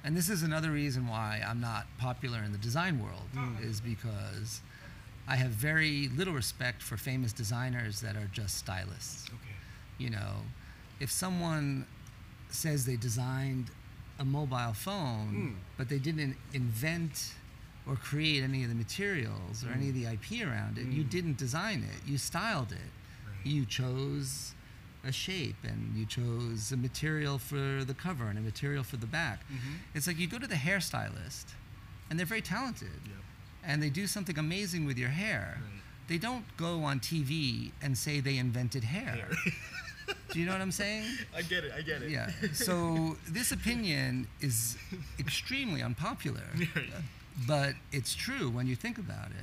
And this is another reason why I'm not popular in the design world, is because I have very little respect for famous designers that are just stylists. Okay. You know, if someone says they designed a mobile phone, but they didn't invent or create any of the materials or any of the IP around it, you didn't design it, you styled it. Right. You chose a shape and you chose a material for the cover and a material for the back. It's like you go to the hairstylist and they're very talented and they do something amazing with your hair. Right. They don't go on TV and say they invented hair. Do you know what I'm saying? I get it. Yeah. So this opinion is extremely unpopular, but it's true when you think about it.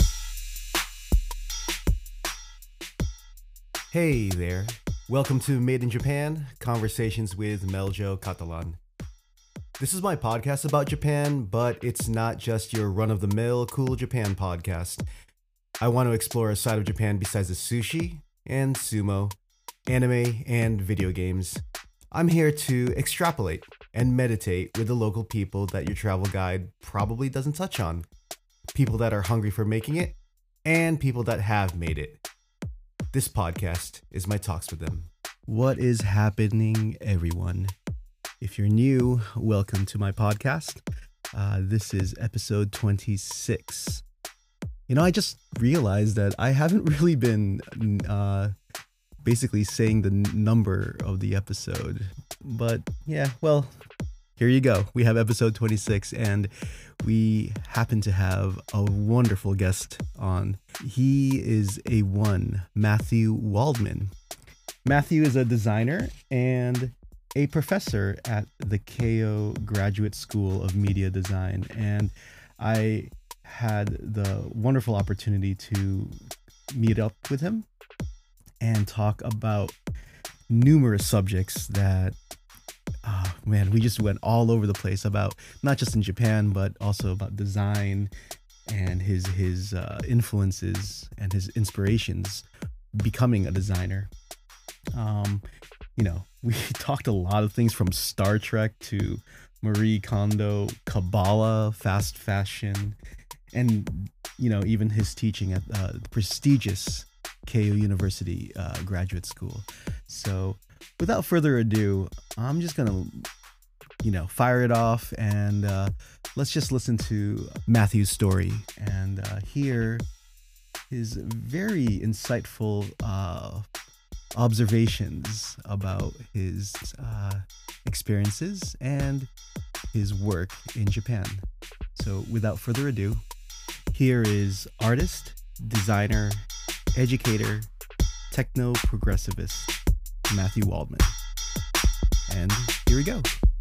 Hey there. Welcome to Made in Japan, Conversations with Meljo Catalan. This is my podcast about Japan, but it's not just your run-of-the-mill cool Japan podcast. I want to explore a side of Japan besides the sushi and sumo, anime, and video games. I'm here to extrapolate and meditate with the local people that your travel guide probably doesn't touch on. People that are hungry for making it, and people that have made it. This podcast is my talks with them. What is happening, everyone? If you're new, welcome to my podcast. This is episode 26. You know, I just realized that I haven't really been basically saying the number of the episode. But yeah, well, here you go. We have episode 26 and we happen to have a wonderful guest on. He is Matthew Waldman. Matthew is a designer and a professor at the Keio Graduate School of Media Design. And I had the wonderful opportunity to meet up with him and talk about numerous subjects that we just went all over the place about, not just in Japan, but also about design and his influences and his inspirations becoming a designer. We talked a lot of things from Star Trek to Marie Kondo, Kabbalah, fast fashion, and, even his teaching at the prestigious Keio University graduate school. So without further ado, I'm just going to, fire it off and let's just listen to Matthew's story and hear his very insightful observations about his experiences and his work in Japan. So without further ado, here is artist, designer, educator, techno-progressivist, Matthew Waldman. And here we go.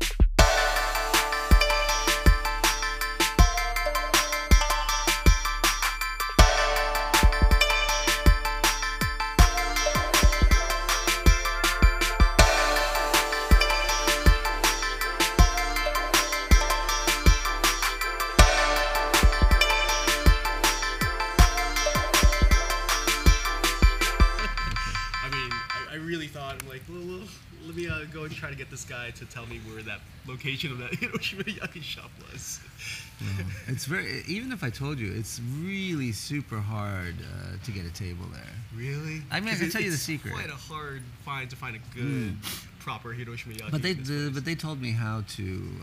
Let me go and try to get this guy to tell me where that location of that Hiroshima Yaki shop was. It's even if I told you, it's really super hard to get a table there. Really? I mean, I can tell you the secret. It's quite a hard find to find a good, proper Hiroshima Yaki. But they told me how to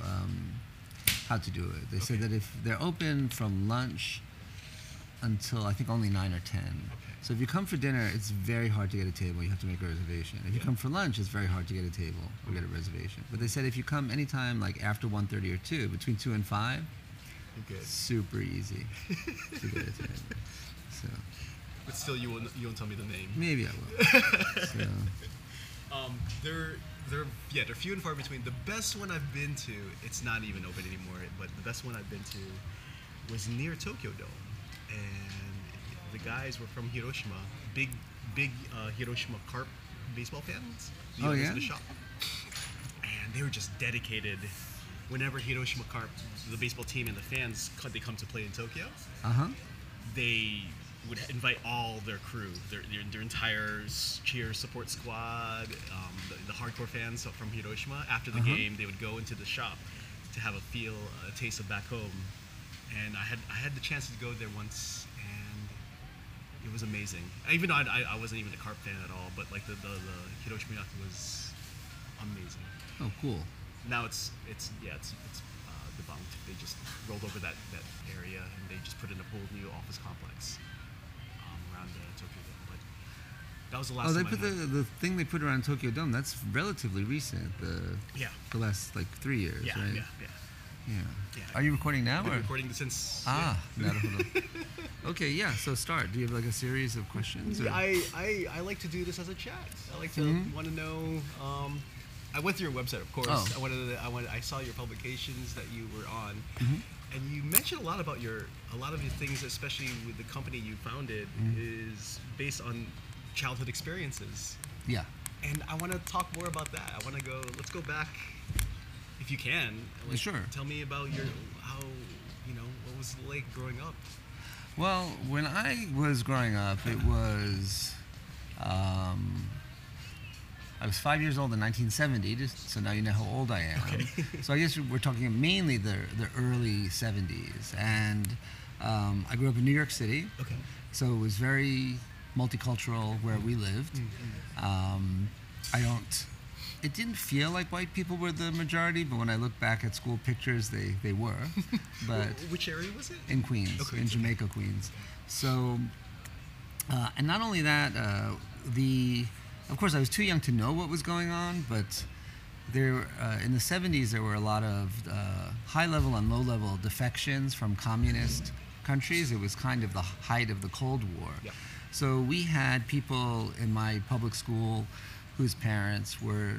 do it. They said that if they're open from lunch until I think only 9 or 10. So if you come for dinner, it's very hard to get a table. You have to make a reservation. If you come for lunch, it's very hard to get a table or get a reservation. But they said if you come anytime like after 1:30 or 2, between 2 and 5, it's super easy to get a table. So. But still, you won't tell me the name. Maybe I will. So. They're few and far between. The best one I've been to, it's not even open anymore, but the best one I've been to was near Tokyo Dome. And the guys were from Hiroshima, big Hiroshima Carp baseball fans. The owners of the shop, and they were just dedicated. Whenever Hiroshima Carp, the baseball team and the fans, they come to play in Tokyo, they would invite all their crew, their entire cheer support squad, the hardcore fans from Hiroshima. After the game, they would go into the shop to have a taste of back home. And I had the chance to go there once, and it was amazing. Even though I wasn't even a carp fan at all, but like the Hiroshima Yacht was amazing. Oh, cool. Now it's debunked. They just rolled over that area, and they just put in a whole new office complex around Tokyo Dome. But that was the last. Oh, they time put the thing they put around Tokyo Dome. That's relatively recent. The last like 3 years, yeah, right? yeah. Yeah. Are you recording now? I've been Or? recording this since. Naruhodo. Okay, yeah. So start. Do you have like a series of questions? Or? I like to do this as a chat. I like to want to know. I went through your website, of course. Oh. I saw your publications that you were on, and you mentioned a lot of your things, especially with the company you founded, is based on childhood experiences. Yeah. And I want to talk more about that. I want to go. Let's go back, if you can. Like, Sure. Tell me about what was it like growing up. Well, when I was growing up, it was. I was 5 years old in 1970, so now you know how old I am. Okay. So I guess we're talking mainly the early 70s. And I grew up in New York City. Okay. So it was very multicultural where we lived. It didn't feel like white people were the majority, but when I look back at school pictures, they were. But which area was it? in Queens, Okay. in Jamaica, Queens. So, and not only that, of course, I was too young to know what was going on, but there, in the 70s, there were a lot of high-level and low-level defections from communist countries. It was kind of the height of the Cold War. Yep. So we had people in my public school whose parents were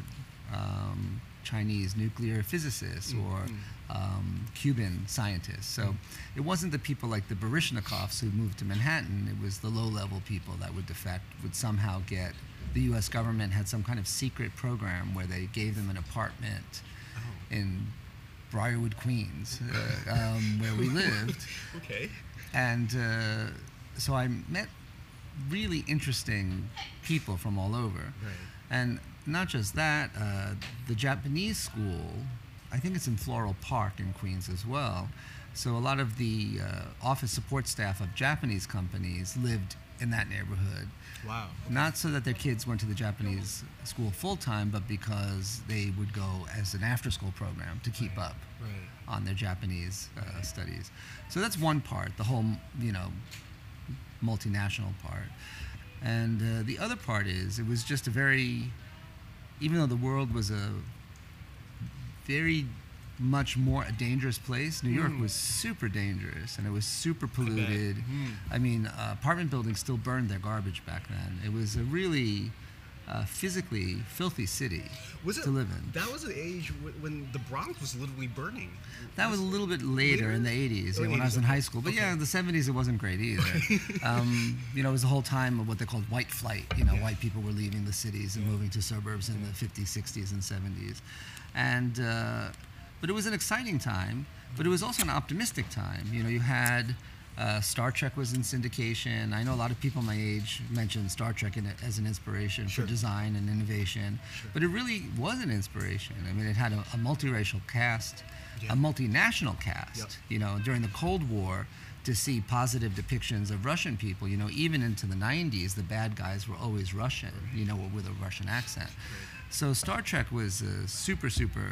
Chinese nuclear physicists or Cuban scientists. So it wasn't the people like the Baryshnikovs who moved to Manhattan. It was the low-level people that would defect, would somehow get. The U.S. government had some kind of secret program where they gave them an apartment in Briarwood, Queens, where we lived. Okay. And so I met really interesting people from all over. Right. And not just that, the Japanese school, I think it's in Floral Park in Queens as well. So a lot of the office support staff of Japanese companies lived in that neighborhood. Wow. Not so that their kids went to the Japanese school full-time, but because they would go as an after-school program to keep up on their Japanese studies. So that's one part, the whole, multinational part. And the other part is, it was just a very, even though the world was a very much more a dangerous place, New York was super dangerous, and it was super polluted. I mean, apartment buildings still burned their garbage back then. It was a really physically filthy city to live in. That was an age when the Bronx was literally burning. That was a little bit later in the 80s, when I was in high school. But in the 70s, it wasn't great either. It was the whole time of what they called white flight. White people were leaving the cities and moving to suburbs in the 50s, 60s, and 70s. And but it was an exciting time, but it was also an optimistic time. You had Star Trek was in syndication. I know a lot of people my age mention Star Trek as an inspiration for design and innovation, but it really was an inspiration. I mean, it had a multiracial cast, a multinational cast. During the Cold War, to see positive depictions of Russian people. Even into the 90s, the bad guys were always Russian. With a Russian accent. So Star Trek was super.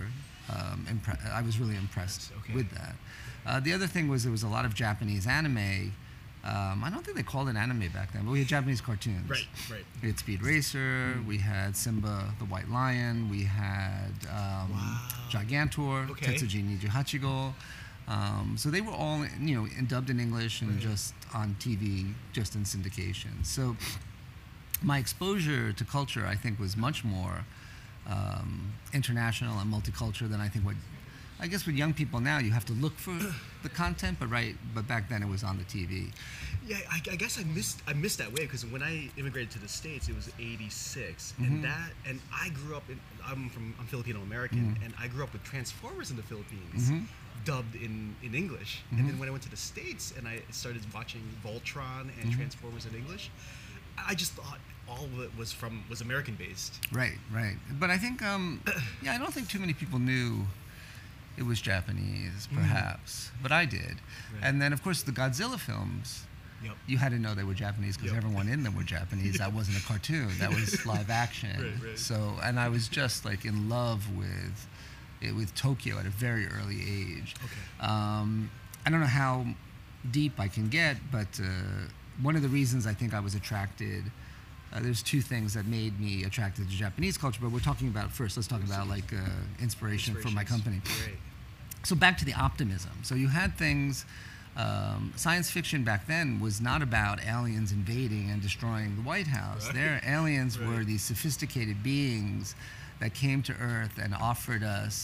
I was really impressed with that. The other thing was there was a lot of Japanese anime. I don't think they called it anime back then, but we had Japanese cartoons. Right. We had Speed Racer. We had Simba the White Lion. We had Gigantor, Tetsuji Niju Hachigo. So they were all, dubbed in English and just on TV, just in syndication. So my exposure to culture, I think, was much more international and multicultural than I think with young people now, you have to look for the content, but back then it was on the TV. Yeah, I guess I missed that way, because when I immigrated to the States, it was '86, and I grew up I'm Filipino American, and I grew up with Transformers in the Philippines, dubbed in English, and then when I went to the States and I started watching Voltron and Transformers in English, I just thought all of it was American based. Right. But I think, I don't think too many people knew. it was Japanese, perhaps, but I did. Right. And then, of course, the Godzilla films. Yep. You had to know they were Japanese because Yep. everyone in them were Japanese. That wasn't a cartoon. That was live action. Right. So, and I was just like in love with Tokyo at a very early age. Okay. I don't know how deep I can get, but one of the reasons I think I was attracted. There's two things that made me attracted to Japanese culture, but we're talking about first. Let's talk about like inspiration for my company. Right. So back to the optimism. So you had things. Science fiction back then was not about aliens invading and destroying the White House. Right. Their aliens Right. were these sophisticated beings that came to Earth and offered us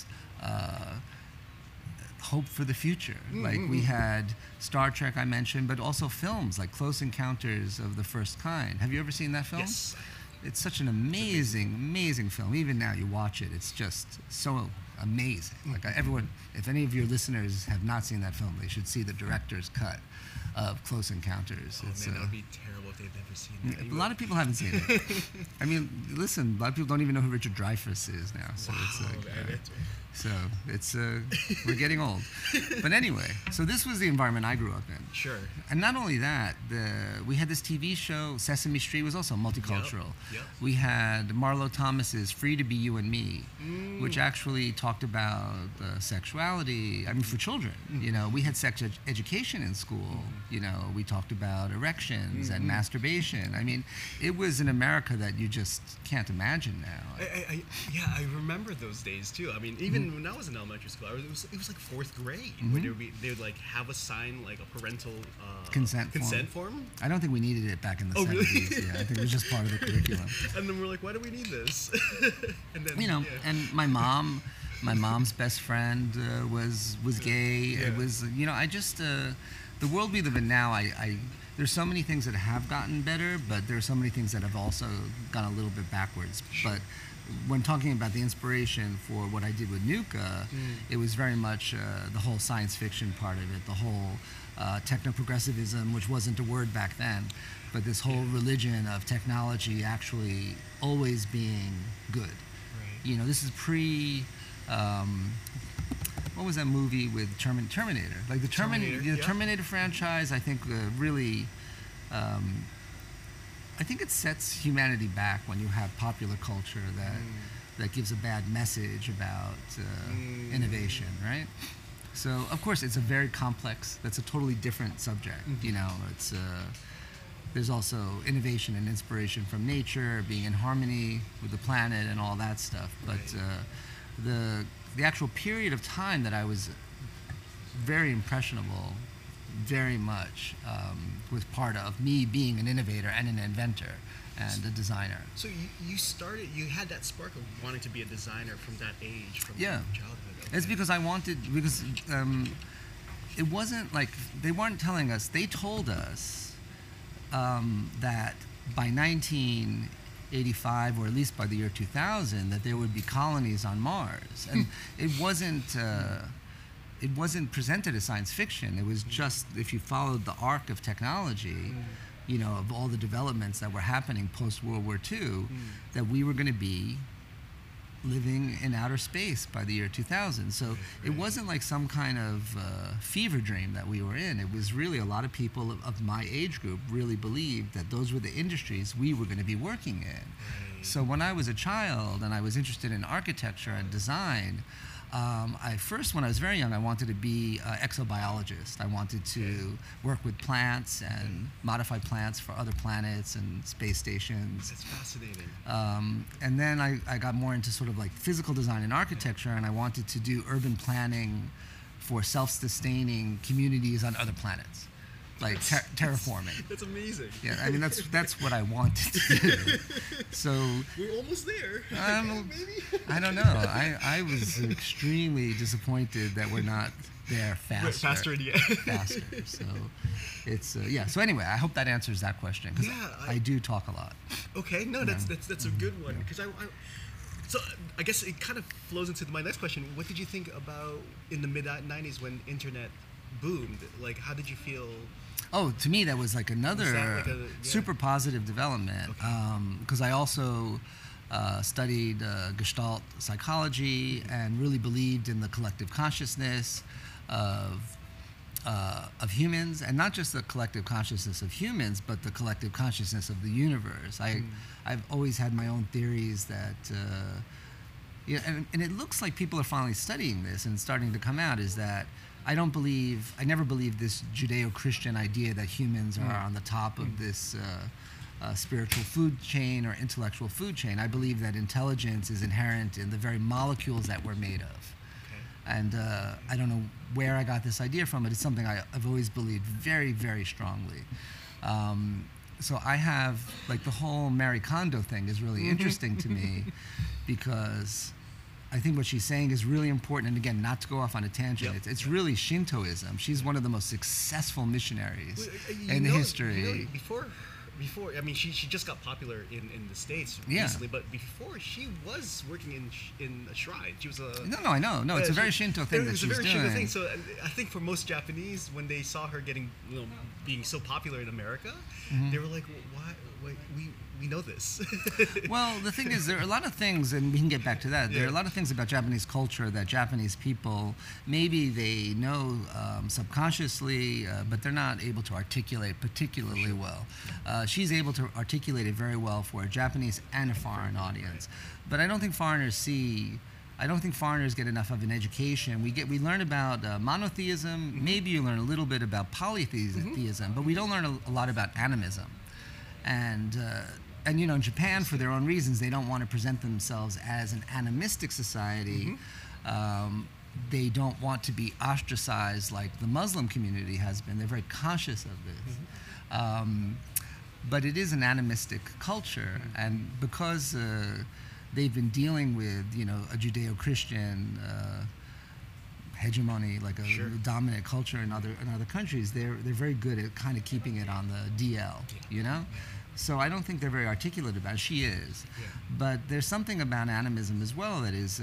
hope for the future. Like we had Star Trek, I mentioned, but also films like Close Encounters of the First Kind. Have you ever seen that film? Yes. It's such an amazing film. Even now, you watch it, it's just so amazing. Like everyone, if any of your listeners have not seen that film, they should see the director's cut of Close Encounters. Oh It's, man, that would be terrible if they've never seen that. a lot of people haven't seen it. I mean, listen, a lot of people don't even know who Richard Dreyfuss is now. So it's like, man, so it's we're getting old. But anyway, so this was the environment I grew up in. Sure. And not only that, we had this TV show, Sesame Street was also multicultural. Yep. We had Marlo Thomas's Free to Be You and Me, which actually talked about sexuality, I mean, for children. You know, we had sex education in school. You know, we talked about erections and masturbation. I mean, it was in America that you just can't imagine now. I remember those days too. I mean, even when I was in elementary school, it was like fourth grade where they would like have a sign like a parental Consent form. I don't think we needed it back in the 70s. Really? Yeah, I think it was just part of the curriculum. And then we're like, why do we need this? And then You know, yeah. and my mom's best friend was gay. Yeah. It was, you know, I just the world we live in now. There's so many things that have gotten better, but there are so many things that have also gone a little bit backwards. But when talking about the inspiration for what I did with Nuka, it was very much the whole science fiction part of it, the whole techno-progressivism, which wasn't a word back then, but this whole religion of technology actually always being good. Right. You know, this is pre. What was that movie with Terminator? Like the Terminator, yeah. Terminator franchise, I think really. I think it sets humanity back when you have popular culture that gives a bad message about innovation, right? So of course it's a very complex. That's a totally different subject. You know, it's there's also innovation and inspiration from nature, being in harmony with the planet and all that stuff. But the actual period of time that I was very impressionable, very much was part of me being an innovator and an inventor and a designer. So you had that spark of wanting to be a designer from that age, from Yeah. childhood. It's because it wasn't like they weren't telling us. They told us that by 1985, or at least by the year 2000, that there would be colonies on Mars, and it wasn't presented as science fiction. It was just, if you followed the arc of technology, you know, of all the developments that were happening post World War II, that we were going to be living in outer space by the year 2000. So it wasn't like some kind of fever dream that we were in. It was really a lot of people of my age group really believed that those were the industries we were going to be working in. So when I was a child and I was interested in architecture and design, when I was very young, I wanted to be an exobiologist. I wanted to work with plants and modify plants for other planets and space stations. That's fascinating. And then I got more into sort of like physical design and architecture, and I wanted to do urban planning for self-sustaining communities on other planets, like terraforming. That's amazing. Yeah, I mean that's what I wanted to do. So We're almost there. Maybe. I don't know. I was extremely disappointed that we're not there faster. Right, faster, yeah. Faster. So it's So anyway, I hope that answers that question because Yeah, I do talk a lot. Okay, no, that's a good one because so I guess it kind of flows into my next question. What did you think about in the mid '90s when internet boomed? Like, how did you feel? Oh, to me, that was like another Was that like super positive development. Because I also studied Gestalt psychology, and really believed in the collective consciousness of humans, and not just the collective consciousness of humans, but the collective consciousness of the universe. I've always had my own theories that, and it looks like people are finally studying this and starting to come out, is that I never believed this Judeo-Christian idea that humans are on the top of this spiritual food chain or intellectual food chain. I believe that intelligence is inherent in the very molecules that we're made of. And I don't know where I got this idea from, but it's something I've always believed very, very strongly. So I have, like, the whole Marie Kondo thing is really interesting to me, because I think what she's saying is really important. And again, not to go off on a tangent, it's really Shintoism. She's one of the most successful missionaries in history. Before, I mean, she just got popular in the States recently, but before she was working in a shrine. She was a... No, I know. No, it's a very Shinto thing that she's doing. It's a very Shinto thing. So I think for most Japanese, when they saw her being so popular in America, they were like, why? We know this. Well, the thing is, there are a lot of things, and we can get back to that. There are a lot of things about Japanese culture that Japanese people, maybe they know subconsciously, but they're not able to articulate particularly well. She's able to articulate it very well for a Japanese and a foreign audience. But I don't think foreigners get enough of an education. We learn about monotheism. Maybe you learn a little bit about polytheism, but we don't learn a lot about animism. And in Japan, for their own reasons, they don't want to present themselves as an animistic society. They don't want to be ostracized like the Muslim community has been. They're very conscious of this. But it is an animistic culture, and because they've been dealing with, a Judeo-Christian hegemony, like a dominant culture in other countries, they're very good at kind of keeping it on the DL, So I don't think they're very articulate about it. She is. But there's something about animism as well that is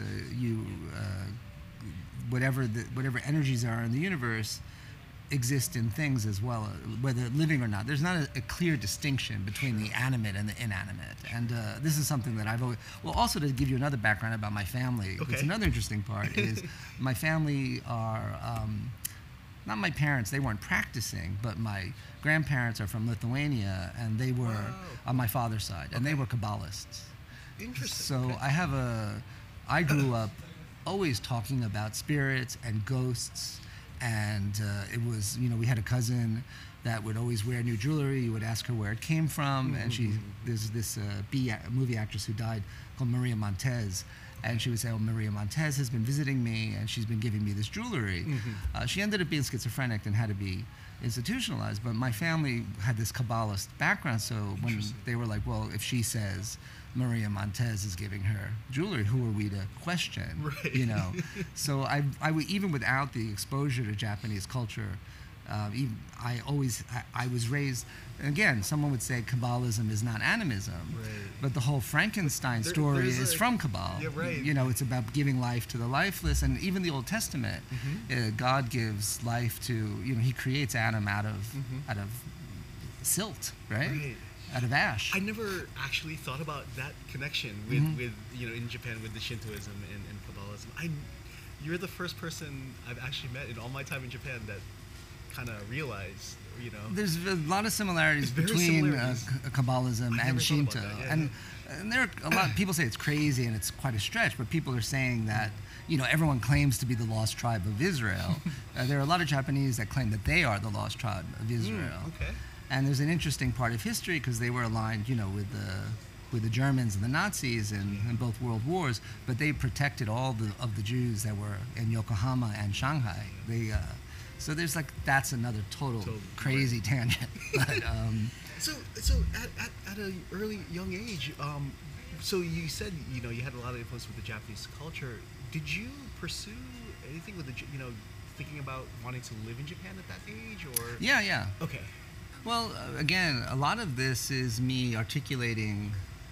whatever energies are in the universe exist in things as well, whether living or not. There's not a clear distinction between the animate and the inanimate. And this is something that I've always... Well, also to give you another background about my family, it's another interesting part is my family are... not my parents, they weren't practicing, but my grandparents are from Lithuania, and they were on my father's side, and they were Kabbalists. Interesting. So I grew up always talking about spirits and ghosts, and it was, we had a cousin that would always wear new jewelry. You would ask her where it came from, and there's this movie actress who died called Maria Montez. And she would say, Maria Montez has been visiting me, and she's been giving me this jewelry. She ended up being schizophrenic and had to be institutionalized. But my family had this Kabbalist background, so when they were like, well, if she says Maria Montez is giving her jewelry, who are we to question? Right. So I would, even without the exposure to Japanese culture, I was raised, again, someone would say Kabbalism is not animism, but the whole Frankenstein story is from Kabbalah. Yeah, right. It's about giving life to the lifeless, and even the Old Testament, God gives life to, he creates Adam out of silt, right? Out of ash. I never actually thought about that connection with in Japan with the Shintoism and Kabbalism. You're the first person I've actually met in all my time in Japan that kind of realized, There's a lot of similarities between Kabbalism and Shinto. And there are a lot, people say it's crazy and it's quite a stretch, but people are saying that, everyone claims to be the lost tribe of Israel. There are a lot of Japanese that claim that they are the lost tribe of Israel. And there's an interesting part of history because they were aligned, with the Germans and the Nazis in both world wars, but they protected all of the Jews that were in Yokohama and Shanghai. So there's that's another total crazy tangent. But, so at an early young age, so you said you had a lot of influence with the Japanese culture. Did you pursue anything with thinking about wanting to live in Japan at that age, or? Yeah. Okay. Well, again, a lot of this is me articulating.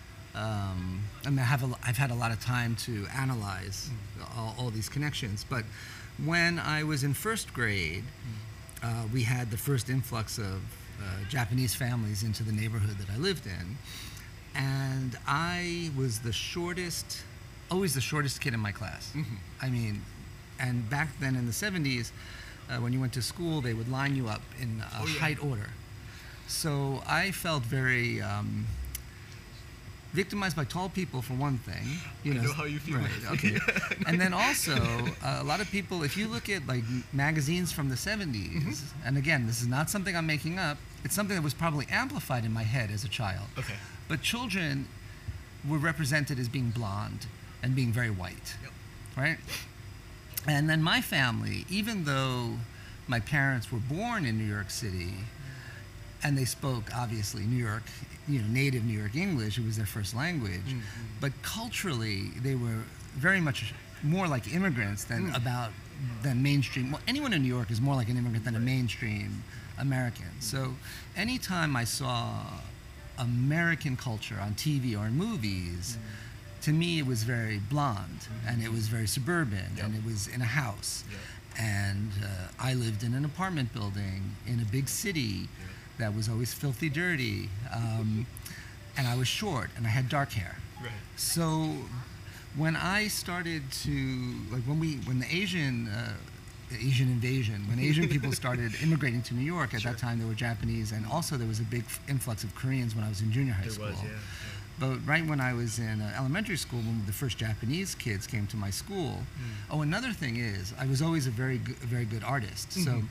I've had a lot of time to analyze all these connections, but when I was in first grade, we had the first influx of Japanese families into the neighborhood that I lived in, and I was always the shortest kid in my class. I mean, and back then in the 70s, when you went to school, they would line you up in height order. So I felt very victimized by tall people for one thing. I know how you feel. Right, okay. And then also, a lot of people, if you look at like magazines from the 70s, and again, this is not something I'm making up, it's something that was probably amplified in my head as a child. Okay. But children were represented as being blonde and being very white, right? And then my family, even though my parents were born in New York City, and they spoke, obviously, native New York English. It was their first language. But culturally, they were very much more like immigrants than mainstream. Well, anyone in New York is more like an immigrant than a mainstream American. So anytime I saw American culture on TV or in movies, to me it was very blonde, and it was very suburban, and it was in a house. And I lived in an apartment building in a big city that was always filthy dirty, and I was short and I had dark hair. Right. So when I started to, like when the Asian invasion, when Asian people started immigrating to New York, at that time there were Japanese, and also there was a big influx of Koreans when I was in junior high school. But right when I was in elementary school, when the first Japanese kids came to my school, another thing is I was always a very good artist. So.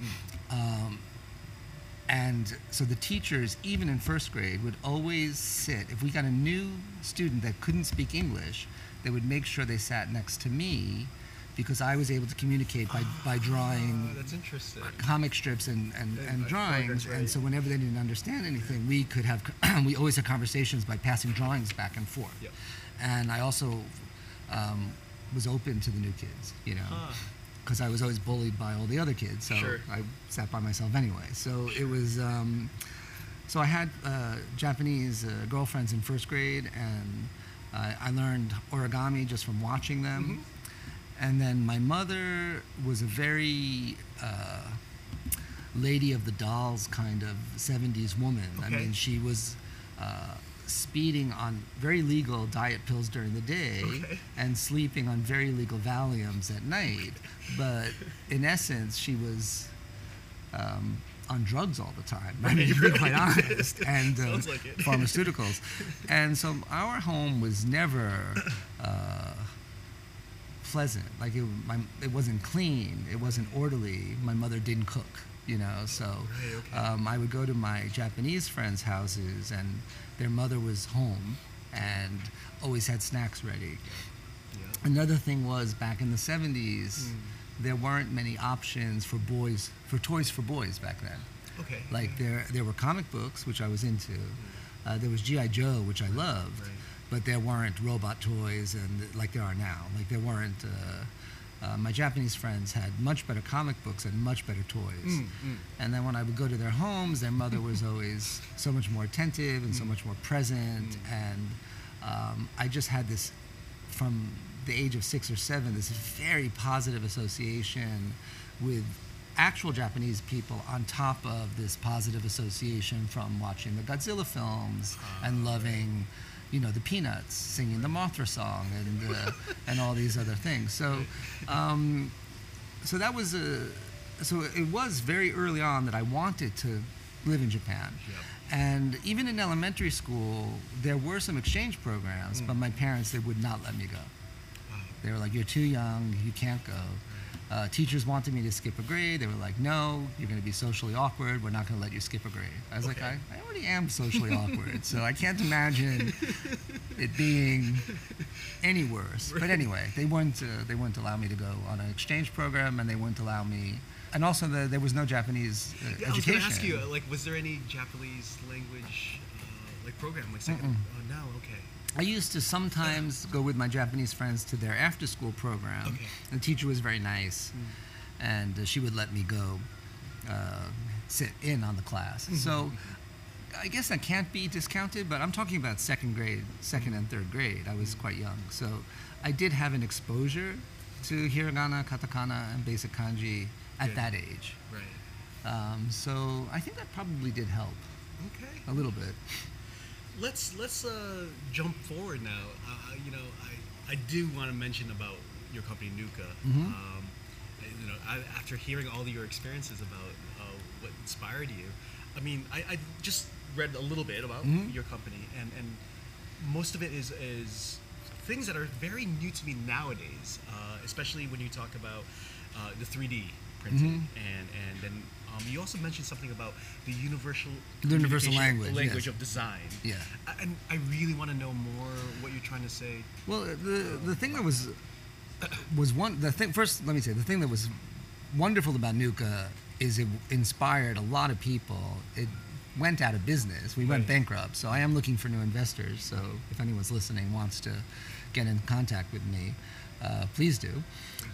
And so the teachers, even in first grade, would always sit, if we got a new student that couldn't speak English, they would make sure they sat next to me, because I was able to communicate by drawing that's interesting. comic strips and drawings. And so whenever they didn't understand anything, we could have, we always had conversations by passing drawings back and forth. And I also was open to the new kids, because I was always bullied by all the other kids, so I sat by myself anyway. So it was, so I had Japanese girlfriends in first grade, and I learned origami just from watching them. And then my mother was a very lady of the dolls kind of 70s woman. I mean, she was speeding on very legal diet pills during the day and sleeping on very legal Valiums at night. But in essence, she was on drugs all the time. I mean, to be quite honest, and like it. pharmaceuticals. And so our home was never pleasant. Like it wasn't clean. It wasn't orderly. My mother didn't cook. So I would go to my Japanese friends' houses, and their mother was home and always had snacks ready. Another thing was, back in the 70s, there weren't many options for toys for boys back then. Like there were comic books, which I was into. There was G.I. Joe, which I loved, but there weren't robot toys and like there are now. Like there weren't. My Japanese friends had much better comic books and much better toys. And then when I would go to their homes, their mother was always so much more attentive and so much more present. And I just had this, from the age of 6 or 7, this very positive association with actual Japanese people, on top of this positive association from watching the Godzilla films and loving the Peanuts, singing the Mothra song, and all these other things. So, so that was so it was very early on that I wanted to live in Japan. And even in elementary school, there were some exchange programs, but my parents, they would not let me go. They were like, "You're too young, you can't go." Teachers wanted me to skip a grade. They were like, "No, you're going to be socially awkward. We're not going to let you skip a grade." I was like, I already am socially awkward, so I can't imagine it being any worse. But anyway, they wouldn't allow me to go on an exchange program, and they wouldn't allow me. And also, there was no Japanese education. I was going to ask you, was there any Japanese language program, second? No, okay. I used to sometimes go with my Japanese friends to their after-school program. The teacher was very nice, and she would let me go sit in on the class. So I guess that can't be discounted, but I'm talking about second and third grade. I was quite young. So I did have an exposure to hiragana, katakana, and basic kanji at that age. Right. So I think that probably did help. A little bit. let's jump forward now. I do want to mention about your company Nuka. After hearing all of your experiences about what inspired you, I mean, I just read a little bit about your company, and most of it is things that are very new to me nowadays, especially when you talk about the 3D printing, and then you also mentioned something about the universal language yes. of design. Yeah. And I really want to know more what you're trying to say. Well, the thing that was first, let me say, the thing that was wonderful about Nuka is it inspired a lot of people. It went out of business. We went bankrupt. So I am looking for new investors. So if anyone's listening wants to get in contact with me, please do.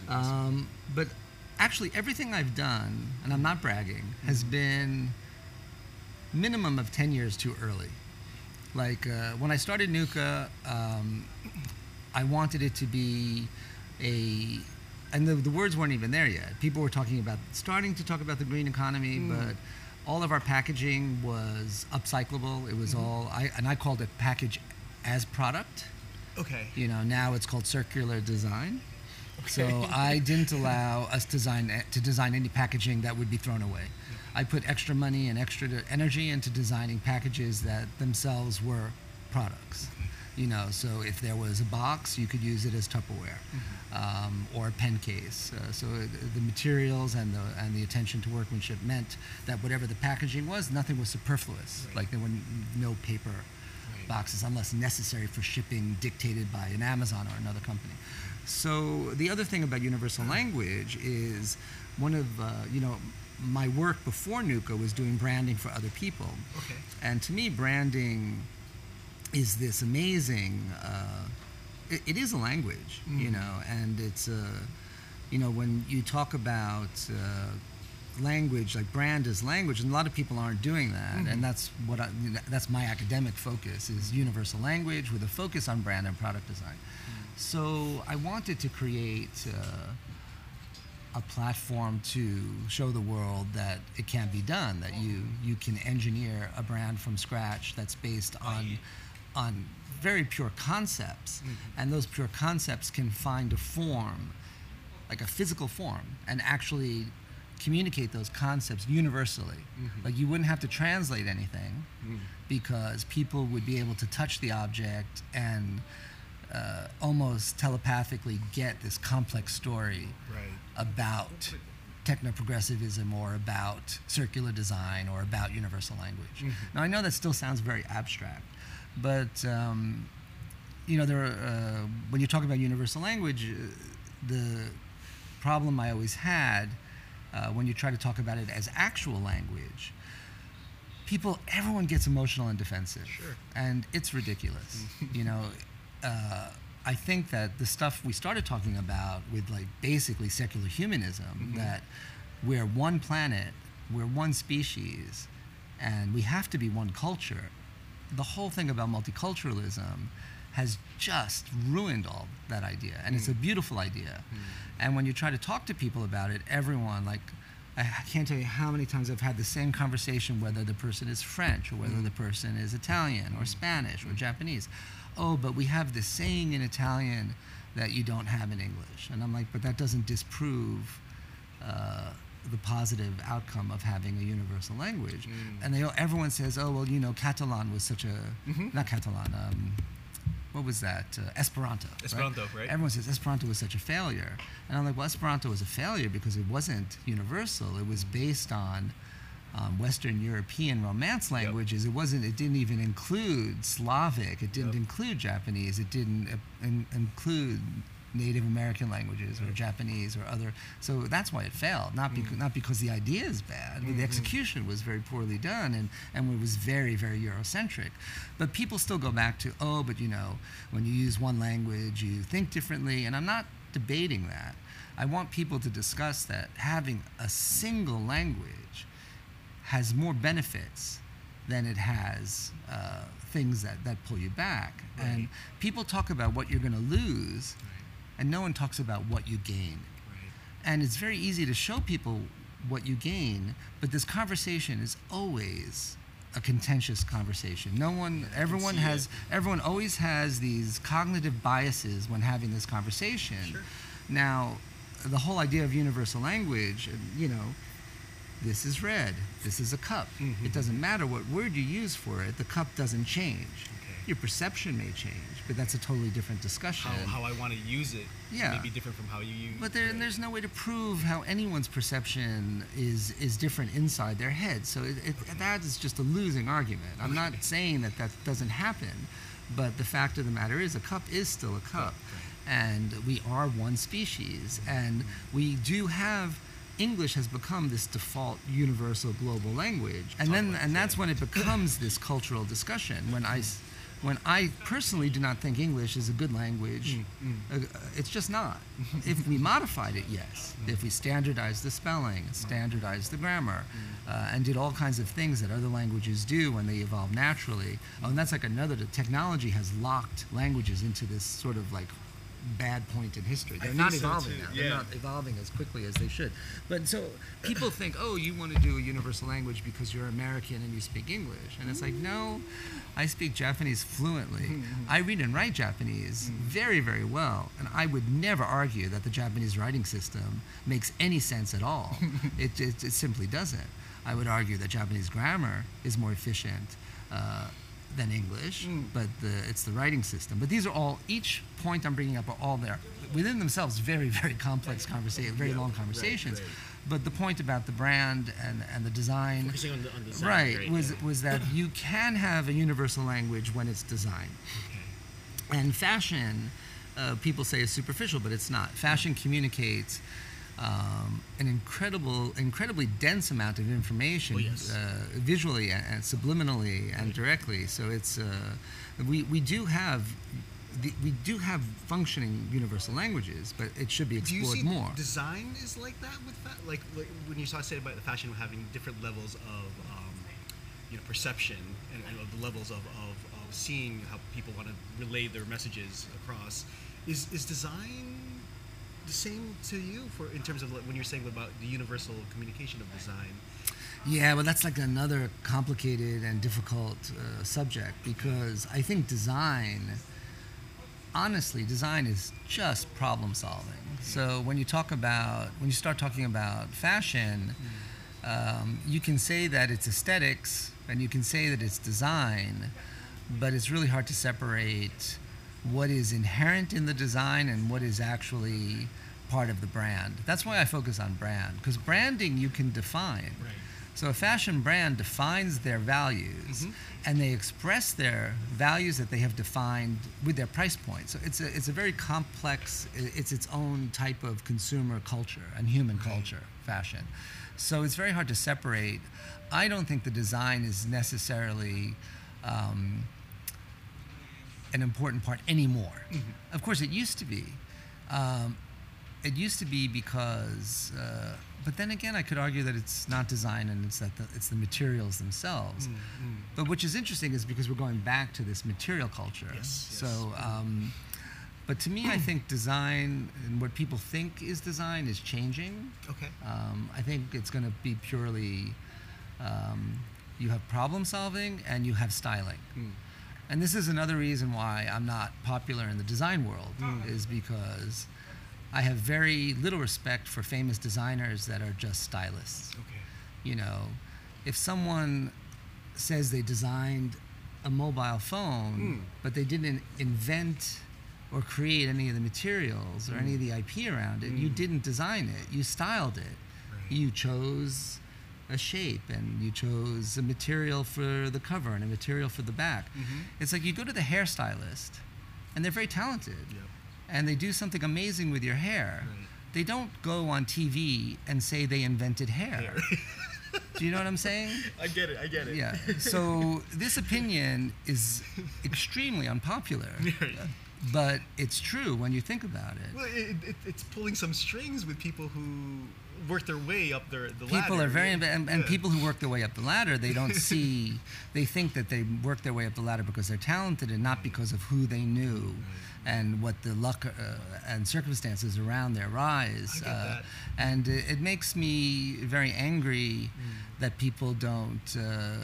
But actually, everything I've done, and I'm not bragging, has been minimum of 10 years too early. Like when I started Nuka, I wanted it to be and the words weren't even there yet. People were starting to talk about the green economy, but all of our packaging was upcyclable. It was I called it package as product. Okay. Now it's called circular design. Okay. So I didn't allow us to design any packaging that would be thrown away. I put extra money and extra energy into designing packages that themselves were products. So if there was a box, you could use it as Tupperware, or a pen case. So the materials and the attention to workmanship meant that whatever the packaging was, nothing was superfluous. Right. Like there were no paper boxes unless necessary for shipping dictated by an Amazon or another company. So the other thing about universal language is one of my work before Nuka was doing branding for other people. Okay. And to me, branding is this amazing, it is a language, and it's, when you talk about language, like brand is language, and a lot of people aren't doing that, and that's that's my academic focus, is universal language with a focus on brand and product design. So I wanted to create a platform to show the world that it can be done, that you can engineer a brand from scratch that's based on very pure concepts, and those pure concepts can find a form, like a physical form, and actually communicate those concepts universally. Like you wouldn't have to translate anything, because people would be able to touch the object and almost telepathically get this complex story about techno-progressivism, or about circular design, or about universal language. Now I know that still sounds very abstract, but when you talk about universal language, the problem I always had when you try to talk about it as actual language, everyone gets emotional and defensive. Sure. And it's ridiculous. I think that the stuff we started talking about with like basically secular humanism, that we're one planet, we're one species, and we have to be one culture. The whole thing about multiculturalism has just ruined all that idea, and it's a beautiful idea. And when you try to talk to people about it, everyone, like, I can't tell you how many times I've had the same conversation, whether the person is French or whether the person is Italian or Spanish or Japanese. Oh, but we have this saying in Italian that you don't have in English. And I'm like, but that doesn't disprove the positive outcome of having a universal language. And everyone says, oh, well, Catalan was such a, not Catalan, what was that? Esperanto. Esperanto, right? Everyone says Esperanto was such a failure. And I'm like, well, Esperanto was a failure because it wasn't universal. It was based on Western European Romance languages. It didn't even include Slavic. It didn't include Japanese. It didn't include Native American languages or Japanese or other. So that's why it failed. Not because the idea is bad. The execution was very poorly done, and it was very, very Eurocentric. But people still go back to, but when you use one language, you think differently. And I'm not debating that. I want people to discuss that having a single language has more benefits than it has things that pull you back. Right. And people talk about what you're going to lose, and no one talks about what you gain. Right. And it's very easy to show people what you gain, but this conversation is always a contentious conversation. Everyone always has these cognitive biases when having this conversation. Sure. Now, the whole idea of universal language, this is red, this is a cup. Mm-hmm. It doesn't matter what word you use for it, the cup doesn't change. Okay. Your perception may change, but that's a totally different discussion. How I want to use it may be different from how you use it. But there's no way to prove how anyone's perception is different inside their head. So that is just a losing argument. I'm not saying that doesn't happen, but the fact of the matter is a cup is still a cup. And we are one species. And we do have, English has become this default universal global language. And that's when it becomes this cultural discussion. When I personally do not think English is a good language, it's just not. If we modified it, yes. If we standardized the spelling, standardized the grammar, and did all kinds of things that other languages do when they evolve naturally. Oh, and that's like the technology has locked languages into this sort of like bad point in history. They're not evolving now. They're not evolving as quickly as they should. But so people think, oh, you want to do a universal language because you're American and you speak English. And it's like, no, I speak Japanese fluently. I read and write Japanese very, very well. And I would never argue that the Japanese writing system makes any sense at all. It simply doesn't. I would argue that Japanese grammar is more efficient than English, but it's the writing system. But these are all, each point I'm bringing up are all there. Within themselves, very, very complex conversations, very long conversations. Right. But the point about the brand and the design, Focusing on design. right, was that you can have a universal language when it's design. Okay. And fashion, people say is superficial, but it's not. Fashion communicates an incredibly dense amount of information, visually and subliminally and directly. So it's we do have functioning universal languages, but it should be explored Do you see more. Design is like that with like when you say about the fashion having different levels of perception and the levels of seeing how people want to relay their messages across. Is design the same to you in terms of when you're saying about the universal communication of design? Yeah, well, that's like another complicated and difficult subject, because I think honestly, design is just problem solving. So when you start talking about fashion, you can say that it's aesthetics and you can say that it's design, but it's really hard to separate what is inherent in the design and what is actually part of the brand. That's why I focus on brand, because branding you can define. Right. So a fashion brand defines their values, and they express their values that they have defined with their price point. So it's a very complex, it's its own type of consumer culture and human culture, fashion. So it's very hard to separate. I don't think the design is necessarily an important part anymore. Of course, it used to be. It used to be because, but then again, I could argue that it's not design and it's the materials themselves. But which is interesting is because we're going back to this material culture. Yes. So, but to me, I think design and what people think is design is changing. Okay. I think it's going to be purely, you have problem solving and you have styling. And this is another reason why I'm not popular in the design world, is because I have very little respect for famous designers that are just stylists. Okay. If someone says they designed a mobile phone, but they didn't invent or create any of the materials or any of the IP around it, you didn't design it, you styled it. Right. You chose a shape and you chose a material for the cover and a material for the back. It's like you go to the hairstylist and they're very talented. Yep. And they do something amazing with your hair. Right. They don't go on TV and say they invented hair. Do you know what I'm saying? I get it. Yeah. So this opinion is extremely unpopular, but it's true when you think about it. Well, it's pulling some strings with people who work their way up the ladder. People are very, and people who work their way up the ladder, they don't see, they think that they work their way up the ladder because they're talented and not because of who they knew and what the luck and circumstances around their rise. I get that. And it makes me very angry that people don't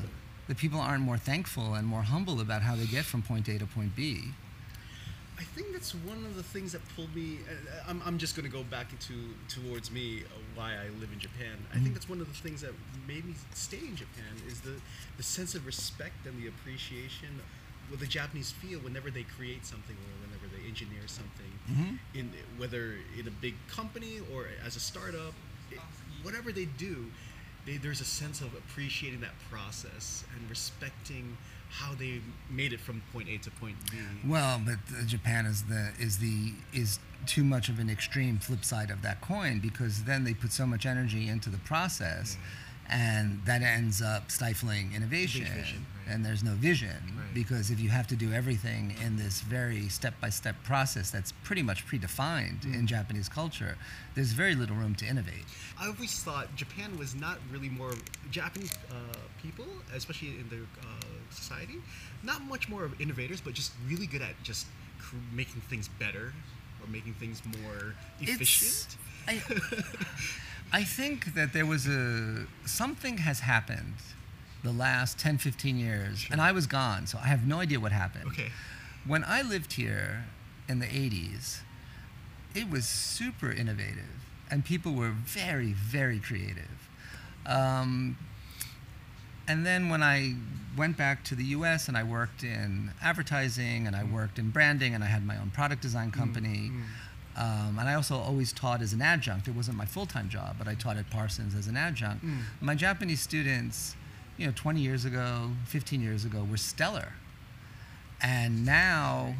that people aren't more thankful and more humble about how they get from point A to point B. I think that's one of the things that pulled me. I'm just going to go back towards me why I live in Japan. I think that's one of the things that made me stay in Japan is the sense of respect and the appreciation what the Japanese feel whenever they create something or whenever they engineer something, in whether in a big company or as a startup, whatever they do, there's a sense of appreciating that process and respecting how they made it from point A to point B. Well, but Japan is too much of an extreme flip side of that coin, because then they put so much energy into the process, and that ends up stifling innovation, Right. and there's no vision, Right. because if you have to do everything in this very step-by-step process that's pretty much predefined in Japanese culture, there's very little room to innovate. I always thought Japan was not really more Japanese people, especially in their society, not much more of innovators, but just really good at just making things better or making things more efficient. I think that there was something has happened the last 10, 15 years, and I was gone, so I have no idea what happened. Okay. When I lived here in the 80s, it was super innovative, and people were very, very creative. And then when I went back to the US and I worked in advertising and I worked in branding and I had my own product design company, and I also always taught as an adjunct. It wasn't my full-time job, but I taught at Parsons as an adjunct. My Japanese students, 20 years ago, 15 years ago, were stellar. And now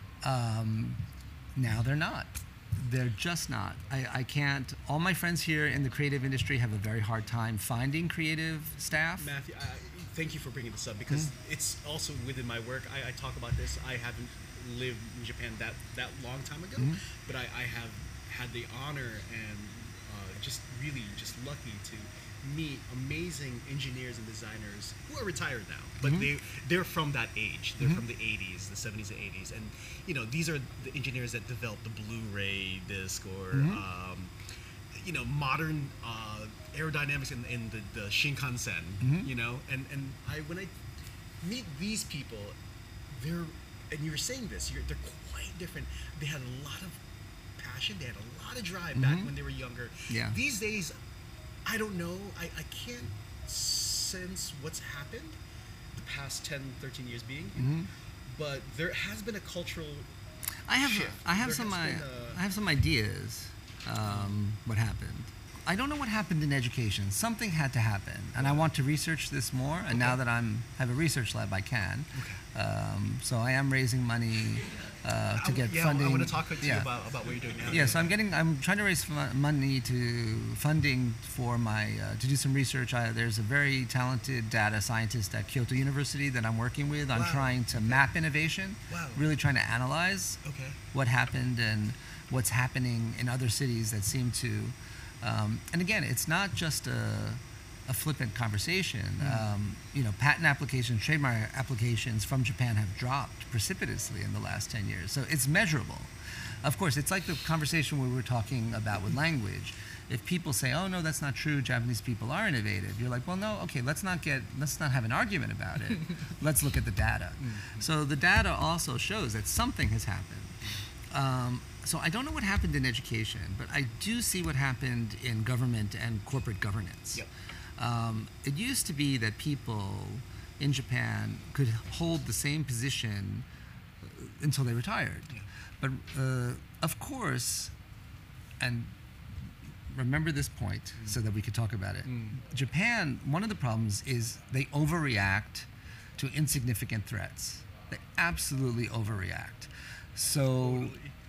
they're not. They're just not. I can't. All my friends here in the creative industry have a very hard time finding creative staff. Matthew, thank you for bringing this up because it's also within my work. I talk about this. I haven't lived in Japan that long time ago, but I have had the honor and just lucky to meet amazing engineers and designers who are retired now, but they're from that age. They're from the 80s, the 70s and 80s, and these are the engineers that developed the Blu-ray disc or modern aerodynamics in the Shinkansen. And when I meet these people, and you were saying this, they're quite different. They had a lot of passion. They had a lot of drive back when they were younger. Yeah. These days, I don't know. I can't sense what's happened the past 10, 13 years being, but there has been a cultural shift. I have There some has been I have some ideas. What happened? I don't know what happened in education. Something had to happen, and I want to research this more. And now that I have a research lab, I can. So I am raising money to get funding. I want to talk to you about what you're doing now. Yeah, so I'm trying to raise money funding for to do some research. There's a very talented data scientist at Kyoto University that I'm working with on trying to map innovation, really trying to analyze what happened and what's happening in other cities that seem to, and again, it's not just a flippant conversation. Patent applications, trademark applications from Japan have dropped precipitously in the last 10 years. So it's measurable. Of course, it's like the conversation we were talking about with language. If people say, "Oh no, that's not true. Japanese people are innovative," you're like, "Well, no. Okay, let's not have an argument about it. Let's look at the data." So the data also shows that something has happened. So I don't know what happened in education, but I do see what happened in government and corporate governance. Yep. It used to be that people in Japan could hold the same position until they retired. Yeah. But of course, and remember this point so that we could talk about it. Japan, one of the problems is they overreact to insignificant threats. They absolutely overreact. So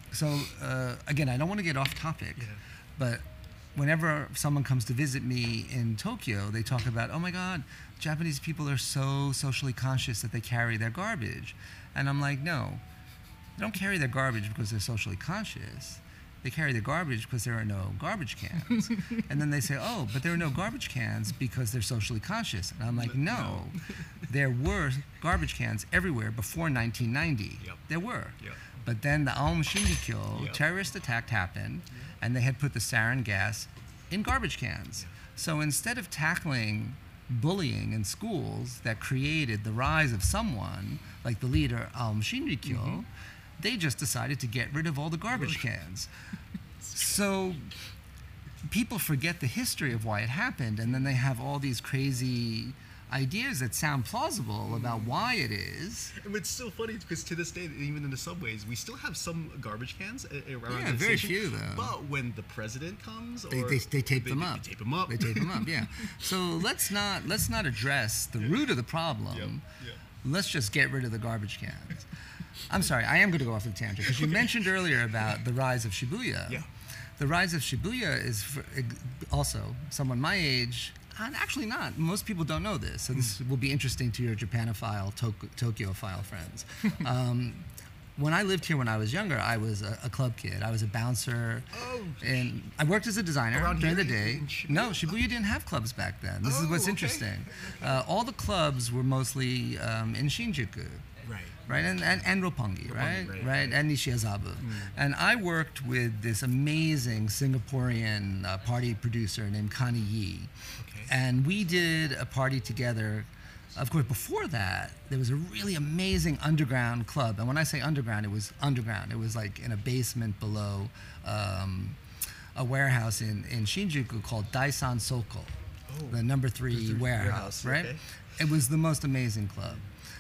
again, I don't want to get off topic, but whenever someone comes to visit me in Tokyo, they talk about, "Oh my God, Japanese people are so socially conscious that they carry their garbage." And I'm like, no, they don't carry their garbage because they're socially conscious. They carry their garbage because there are no garbage cans. And then they say, "Oh, but there are no garbage cans because they're socially conscious." And I'm like, no. There were garbage cans everywhere before 1990. Yep. There were. Yep. But then the Aum Shinrikyo terrorist attack happened, and they had put the sarin gas in garbage cans. So instead of tackling bullying in schools that created the rise of someone like the leader Aum Shinrikyo, they just decided to get rid of all the garbage cans. So people forget the history of why it happened, and then they have all these crazy ideas that sound plausible about why it is. And it's still funny because to this day, even in the subways, we still have some garbage cans around Yeah, the very station. few, though. But when the president comes, They tape them up. They tape them up. They tape them up, yeah. So let's not address the root of the problem. Yep. Let's just get rid of the garbage cans. I'm sorry, I am going to go off the tangent because you mentioned earlier about the rise of Shibuya. Yeah. The rise of Shibuya is also someone my age. Actually not. Most people don't know this, so this will be interesting to your Japanophile, Tokyophile friends. When I lived here when I was younger, I was a club kid. I was a bouncer, and I worked as a designer Around during the here day. in Shibuya? No, Shibuya didn't have clubs back then. This is what's okay. interesting. All the clubs were mostly in Shinjuku. Right, and Roppongi, right, and Nishiazabu. And I worked with this amazing Singaporean party producer named Connie Yi. Okay. And we did a party together. Of course, before that, there was a really amazing underground club. And when I say underground, it was underground. It was like in a basement below a warehouse in Shinjuku called Daisan Soko, the number 3 warehouse, right? Okay. It was the most amazing club.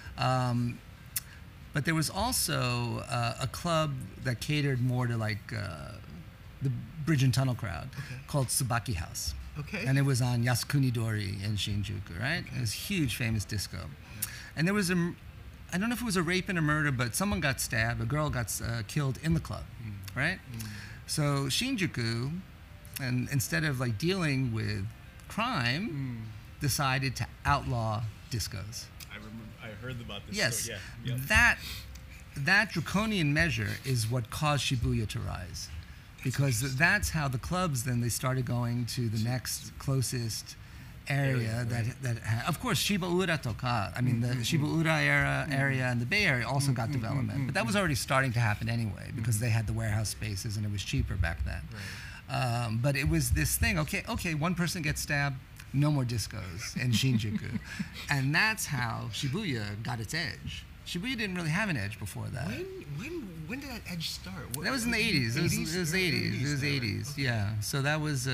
But there was also a club that catered more to like the bridge and tunnel crowd called Tsubaki House. Okay. And it was on Yasukuni-dori in Shinjuku, right? It was a huge, famous disco. And there was I don't know if it was a rape and a murder, but someone got stabbed, a girl got killed in the club, right? So Shinjuku, and instead of like dealing with crime, decided to outlaw discos. I remember. I heard about this. Yes, story. Yeah. that draconian measure is what caused Shibuya to rise, because that's how the clubs then they started going to the next closest area of course Shibaura Toka. I mean the Shibaura area and the Bay Area also got development, but that was already starting to happen anyway because they had the warehouse spaces and it was cheaper back then. Right. But it was this thing. Okay, one person gets stabbed. No more discos in Shinjuku. And that's how Shibuya got its edge. Shibuya didn't really have an edge before that. When did that edge start? That was in the 80s. It was 80s. It was 80s, Okay. yeah. So that was,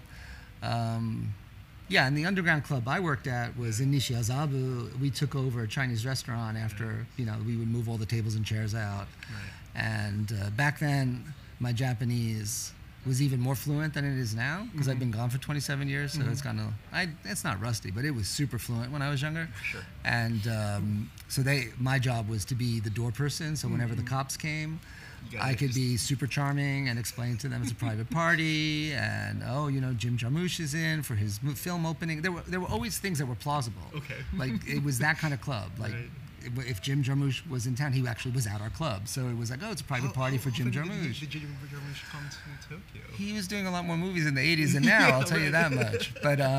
and the underground club I worked at was in Nishiazabu. We took over a Chinese restaurant after, we would move all the tables and chairs out. Right. And back then, my Japanese was even more fluent than it is now because I've been gone for 27 years, so it's kind of it's not rusty, but it was super fluent when I was younger. Sure. And so my job was to be the door person. So whenever the cops came, I could be super charming and explain to them it's a private party, and Jim Jarmusch is in for his film opening. There were always things that were plausible. Okay. Like it was that kind of club. Like. Right. If Jim Jarmusch was in town, he actually was at our club. So it was like, it's a private party for Jim Jarmusch. Did Jim Jarmusch come to Tokyo? He was doing a lot more movies in the 80s than now, I'll tell you that much.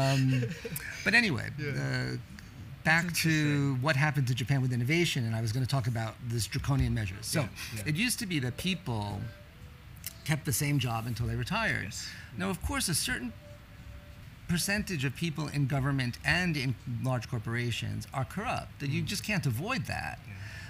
But anyway, back to what happened to Japan with innovation, and I was going to talk about this draconian measures. So it used to be that people kept the same job until they retired. Yes. Now, of course, a certain percentage of people in government and in large corporations are corrupt. You just can't avoid that.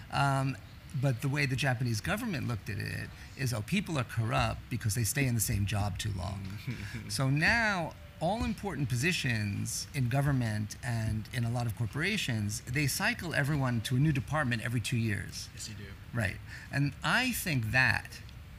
But the way the Japanese government looked at it is, people are corrupt because they stay in the same job too long. So now, all important positions in government and in a lot of corporations, they cycle everyone to a new department every 2 years. Yes, you do. Right. And I think that,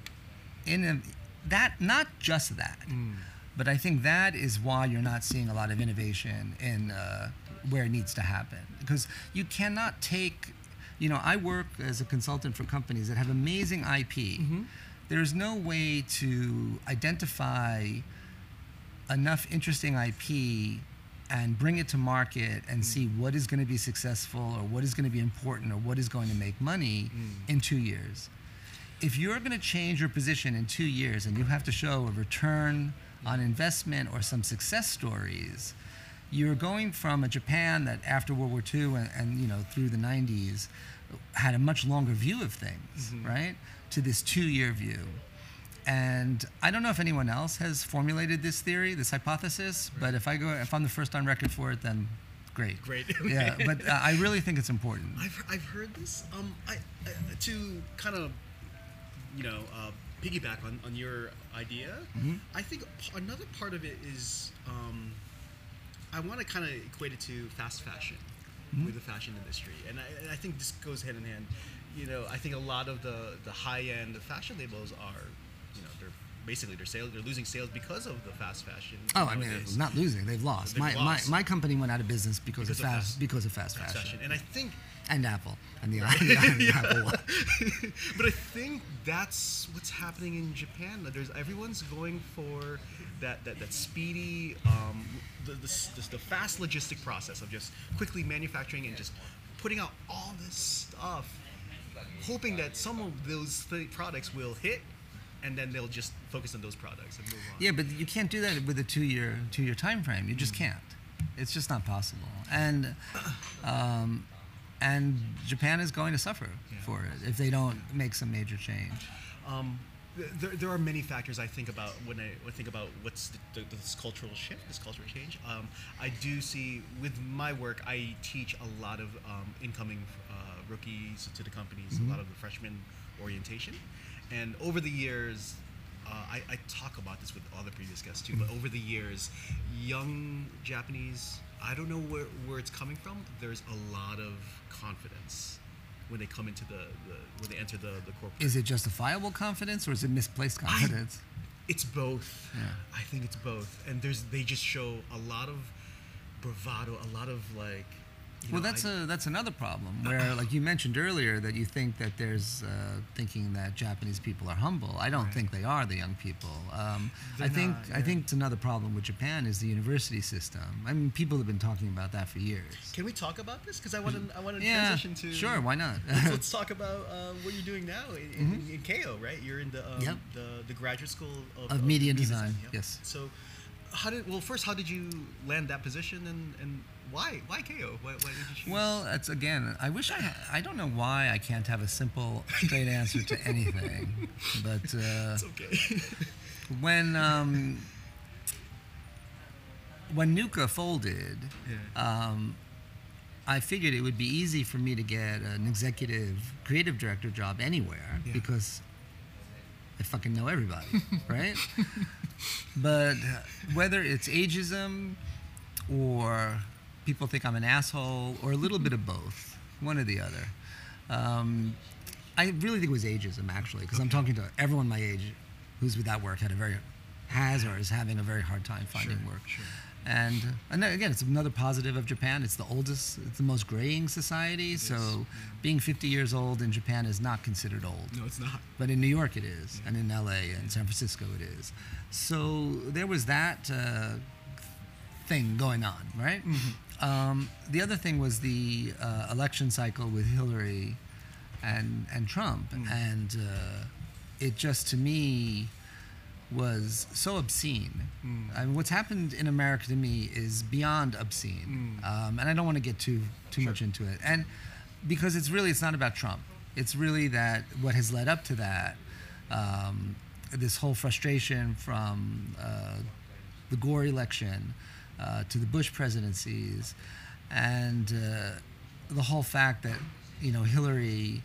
not just that, but I think that is why you're not seeing a lot of innovation in where it needs to happen. Because you cannot take, I work as a consultant for companies that have amazing IP. There's no way to identify enough interesting IP and bring it to market and see what is going to be successful or what is going to be important or what is going to make money in 2 years. If you're going to change your position in 2 years and you have to show a return on investment or some success stories, you're going from a Japan that after World War II and through the 90s had a much longer view of things, right, to this 2-year view. And I don't know if anyone else has formulated this theory, this hypothesis, but if I'm the first on record for it, then great. Great. Yeah, but I really think it's important. I've heard this. I to kind of, piggyback on your idea. I think another part of it is I want to kind of equate it to fast fashion with the fashion industry, and I think this goes hand in hand. I think a lot of the high end fashion labels are, they're losing sales because of the fast fashion. Oh, I mean, nowadays. not losing; they've lost. They've lost. My company went out of business because of fast fashion. And I think. And Apple, and the Apple one. But I think that's what's happening in Japan. Everyone's going for that speedy, the fast logistic process of just quickly manufacturing and just putting out all this stuff, hoping that some of those products will hit, and then they'll just focus on those products and move on. Yeah, but you can't do that with a two-year time frame. You just can't. It's just not possible. And Japan is going to suffer for it if they don't make some major change. There are many factors I think about when I think about what's this cultural shift, this cultural change. I do see with my work, I teach a lot of incoming rookies to the companies, a lot of the freshman orientation. And over the years, I talk about this with all the previous guests too, but over the years, young Japanese, I don't know where it's coming from. There's a lot of confidence when they come into when they enter the corporate. Is it justifiable confidence or is it misplaced confidence? It's both. Yeah. I think it's both, and they just show a lot of bravado, a lot of like. That's another problem where, like you mentioned earlier, that you think that there's thinking that Japanese people are humble. I don't think they are, the young people. I think it's another problem with Japan is the university system. I mean, people have been talking about that for years. Can we talk about this? Because I want to transition to. Sure, why not? Let's talk about what you're doing now in Keio, right? You're in the graduate school of media design. Yes. So, how did you land that position and why Keio? Why did you choose? Well, it's again. I wish I don't know why I can't have a simple, straight answer to anything. But it's okay. when Nuka folded, I figured it would be easy for me to get an executive creative director job anywhere because I fucking know everybody, right? But whether it's ageism or people think I'm an asshole, or a little bit of both, one or the other. I really think it was ageism, actually, because I'm talking to everyone my age who's without work has or is having a very hard time finding work. Sure. And again, it's another positive of Japan. It's the most graying society. So being 50 years old in Japan is not considered old. No, it's not. But in New York it is, and in LA and San Francisco it is. So there was that thing going on, right? The other thing was the election cycle with Hillary and Trump, and it just, to me, was so obscene. I mean, what's happened in America to me is beyond obscene, and I don't want to get too much into it. And because it's not about Trump. It's really that what has led up to that, this whole frustration from the Gore election to the Bush presidencies, and the whole fact that Hillary.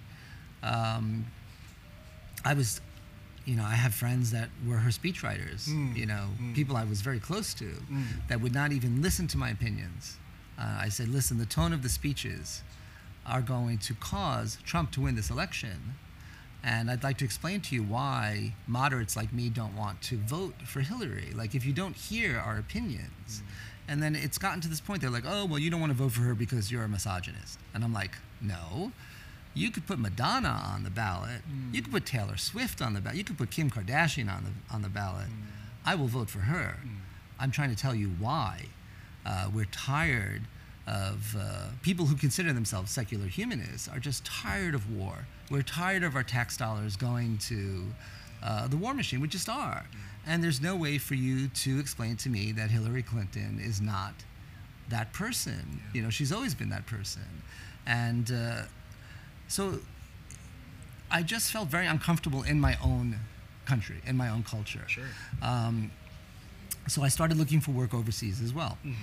I have friends that were her speechwriters. People I was very close to that would not even listen to my opinions. I said, listen, the tone of the speeches are going to cause Trump to win this election. And I'd like to explain to you why moderates like me don't want to vote for Hillary. Like, if you don't hear our opinions, and then it's gotten to this point, they're like, oh, well, you don't want to vote for her because you're a misogynist. And I'm like, no. You could put Madonna on the ballot. You could put Taylor Swift on the ballot. You could put Kim Kardashian on the ballot. I will vote for her. I'm trying to tell you why. We're tired of people who consider themselves secular humanists are just tired of war. We're tired of our tax dollars going to the war machine. We just are. And there's no way for you to explain to me that Hillary Clinton is not that person. She's always been that person. And so I just felt very uncomfortable in my own country, in my own culture. Sure. So I started looking for work overseas as well.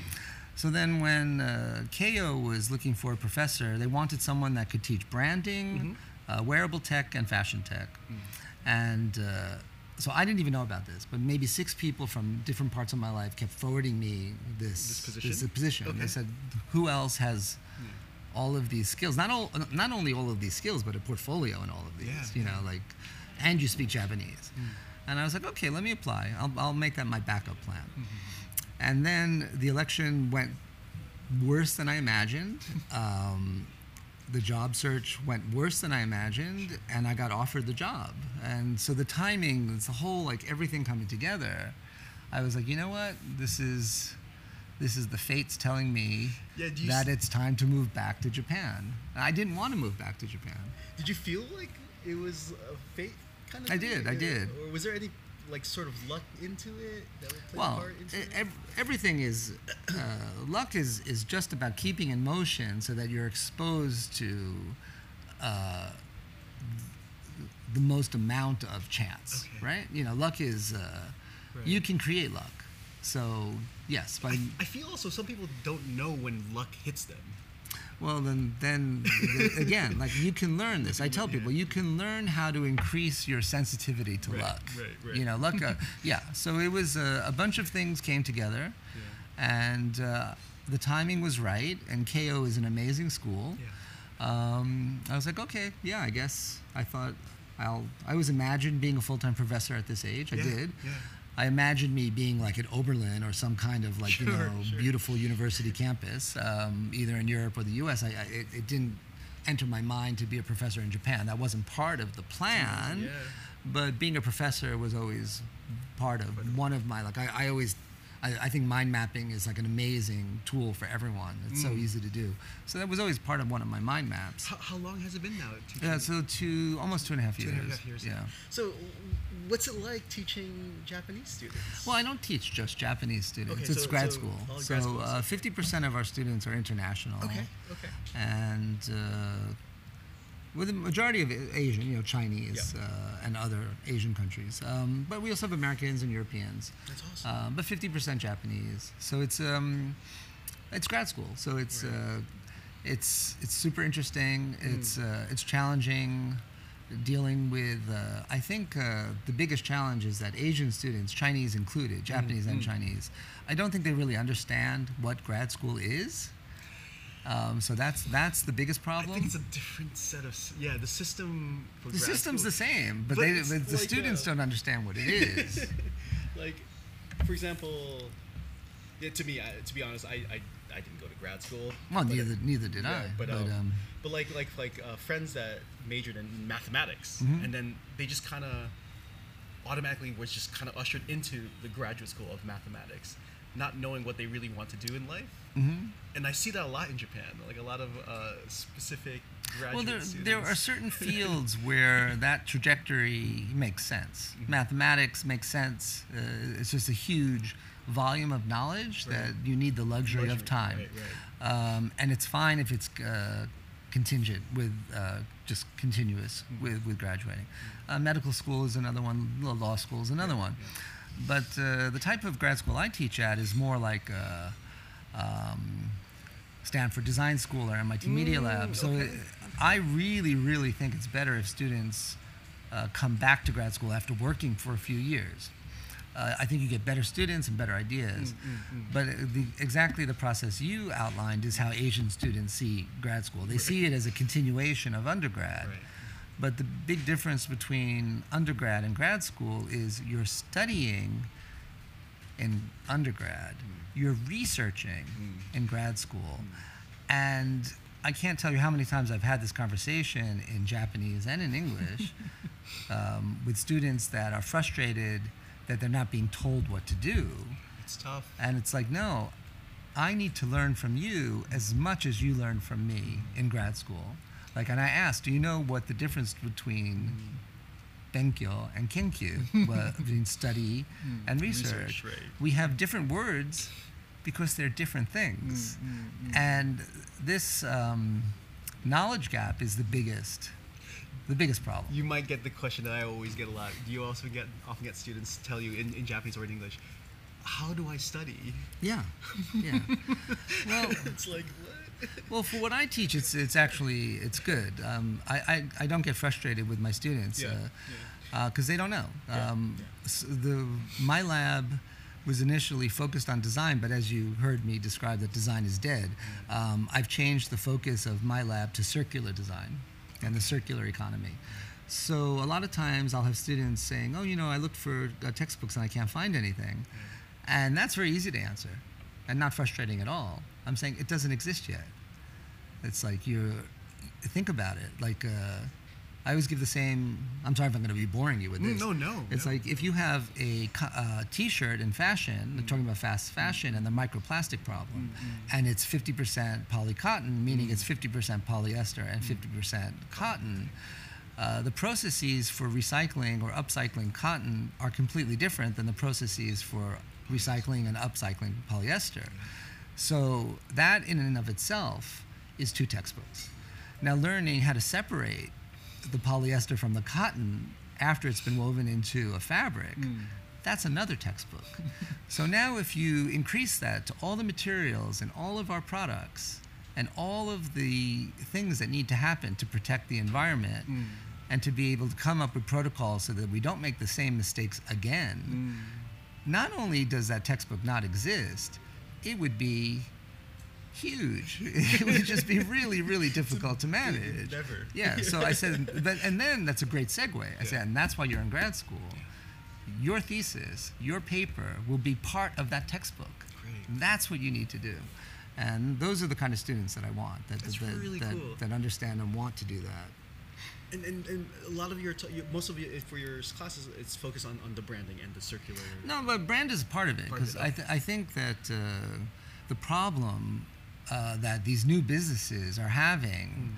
So then when Keio was looking for a professor, they wanted someone that could teach branding, wearable tech, and fashion tech. And so I didn't even know about this, but maybe 6 people from different parts of my life kept forwarding me this position. Okay. They said, who else has all of these skills? Not only all of these skills, but a portfolio in all of these, like, and you speak Japanese. And I was like, okay, let me apply. I'll make that my backup plan. And then the election went worse than I imagined. The job search went worse than I imagined, and I got offered the job. And so the timing, it's the whole, like, everything coming together. I was like, you know what? This is the fates telling me that it's time to move back to Japan. I didn't want to move back to Japan. Did you feel like it was a fate kind of I thing? did. Or was there any, like, sort of luck into it that would play a Well, part into it? everything is luck is just about keeping in motion so that you're exposed to the most amount of chance, right? Luck is you can create luck. So yes, but I feel also some people don't know when luck hits them. well then again, like, you can learn this. I tell people you can learn how to increase your sensitivity to luck. Right. Luck. So it was a bunch of things came together, and the timing was right. And Keio is an amazing school. I was like, okay, I guess I thought I was imagined being a full-time professor at this age. I did. Yeah. I imagined me being like at Oberlin or some kind of, like, Sure. beautiful university campus, either in Europe or the U.S. It didn't enter my mind to be a professor in Japan. That wasn't part of the plan, but being a professor was always part of one of my, like, I think mind mapping is like an amazing tool for everyone. It's so easy to do. So that was always part of one of my mind maps. How long has it been now? Almost 2.5 years. 2.5 years. Yeah. So, what's it like teaching Japanese students? Well, I don't teach just Japanese students. Okay, It's grad school. all So grad schools, okay. 50% of our students are international. Okay. And with the majority of Asian, Chinese and other Asian countries. But we also have Americans and Europeans. That's awesome. But 50% Japanese. So it's grad school. So it's super interesting. It's challenging. Dealing with, I think the biggest challenge is that Asian students, Chinese included, Japanese and Chinese, I don't think they really understand what grad school is. So that's the biggest problem. I think it's a different set of the system for the grad system's school. the same, but But it's the like, students don't understand what it is. Like, for example, to me, to be honest, I didn't go to grad school. Well, but neither did I. But like friends that majored in mathematics, and then they just kind of automatically was just kind of ushered into the graduate school of mathematics, not knowing what they really want to do in life. And I see that a lot in Japan, like a lot of specific graduate students. There are certain fields where that trajectory makes sense. Mathematics makes sense. It's just a huge volume of knowledge that you need the luxury of time. And it's fine if it's contingent with just continuous with graduating. Medical school is another one. Law school is another one. But the type of grad school I teach at is more like Stanford Design School or MIT Media Lab. So I really, really think it's better if students come back to grad school after working for a few years. I think you get better students and better ideas. But exactly the process you outlined is how Asian students see grad school. They see it as a continuation of undergrad. But the big difference between undergrad and grad school is you're studying in undergrad, you're researching in grad school. And I can't tell you how many times I've had this conversation in Japanese and in English with students that are frustrated that they're not being told what to do. It's tough. And it's like, no, I need to learn from you as much as you learn from me in grad school. Like, and I asked, do you know what the difference between benkyo and kenkyu, between study and research? We have different words because they're different things. And this knowledge gap is the biggest problem. You might get the question that I always get a lot. Do you also often get students tell you in Japanese or in English, how do I study? Yeah, yeah. Well, It's like, what? well, for what I teach, it's actually it's good. I don't get frustrated with my students because they don't know. My lab was initially focused on design, but as you heard me describe that design is dead, I've changed the focus of my lab to circular design and the circular economy. So a lot of times I'll have students saying, oh, I looked for textbooks and I can't find anything. And that's very easy to answer and not frustrating at all. I'm saying it doesn't exist yet. It's like think about it. Like, I always give the same, I'm sorry if I'm going to be boring you with this. No. It's like if you have a t-shirt in fashion, talking about fast fashion and the microplastic problem, and it's 50% polycotton, meaning it's 50% polyester and 50% cotton, the processes for recycling or upcycling cotton are completely different than the processes for recycling and upcycling polyester. So that in and of itself is 2 textbooks. Now learning how to separate the polyester from the cotton after it's been woven into a fabric, that's another textbook. So now if you increase that to all the materials in all of our products and all of the things that need to happen to protect the environment and to be able to come up with protocols so that we don't make the same mistakes again, not only does that textbook not exist, it would be huge. It would just be really, really difficult to manage. Never. Yeah, so I said, and then that's a great segue. I said, and that's why you're in grad school. Your thesis, your paper will be part of that textbook. Great. That's what you need to do. And those are the kind of students that I want, Really cool. that understand and want to do that. And a lot of most of your for your classes, it's focused on the branding and the circular. No, but brand is part of it because I think that the problem that these new businesses are having,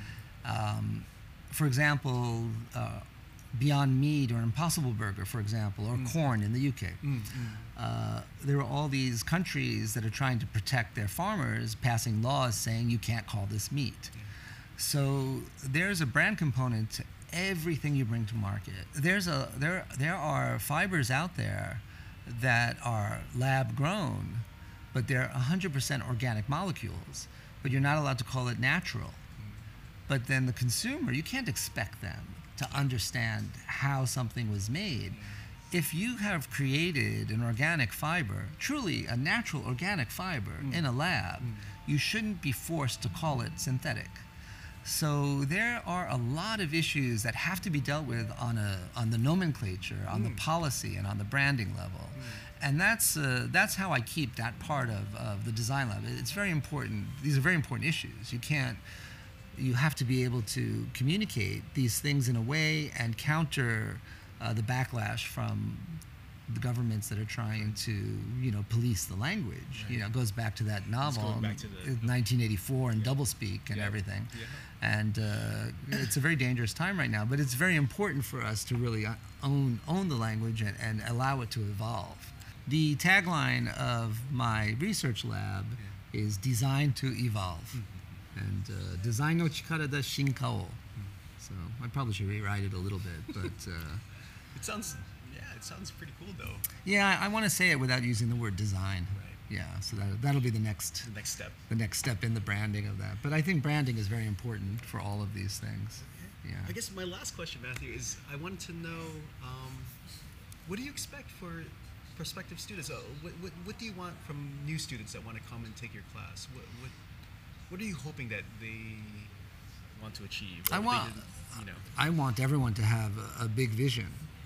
for example, Beyond Meat or Impossible Burger, for example, or corn in the UK. There are all these countries that are trying to protect their farmers, passing laws saying you can't call this meat. So there's a brand component to everything you bring to market. There are fibers out there that are lab grown, but they're 100% organic molecules, but you're not allowed to call it natural. But then the consumer, you can't expect them to understand how something was made. If you have created an organic fiber, truly a natural organic fiber in a lab, you shouldn't be forced to call it synthetic. So there are a lot of issues that have to be dealt with on the nomenclature, on the policy, and on the branding level. And that's how I keep that part of the design lab. It's very important. These are very important issues. You have to be able to communicate these things in a way and counter the backlash from the governments that are trying to, police the language. Right. It goes back to that novel, going back to the 1984 and doublespeak and everything. Yeah. And it's a very dangerous time right now, but it's very important for us to really own the language and allow it to evolve. The tagline of my research lab is Design to Evolve. And Design no chikara da shinka o. So I probably should rewrite it a little bit, but... It sounds pretty cool though. Yeah, I want to say it without using the word design. Right. Yeah, so that'll be the next step. The next step in the branding of that. But I think branding is very important for all of these things. Okay. Yeah. I guess my last question, Matthew, is I wanted to know what do you expect for prospective students? What do you want from new students that want to come and take your class? What are you hoping that they want to achieve? I want everyone to have a big vision.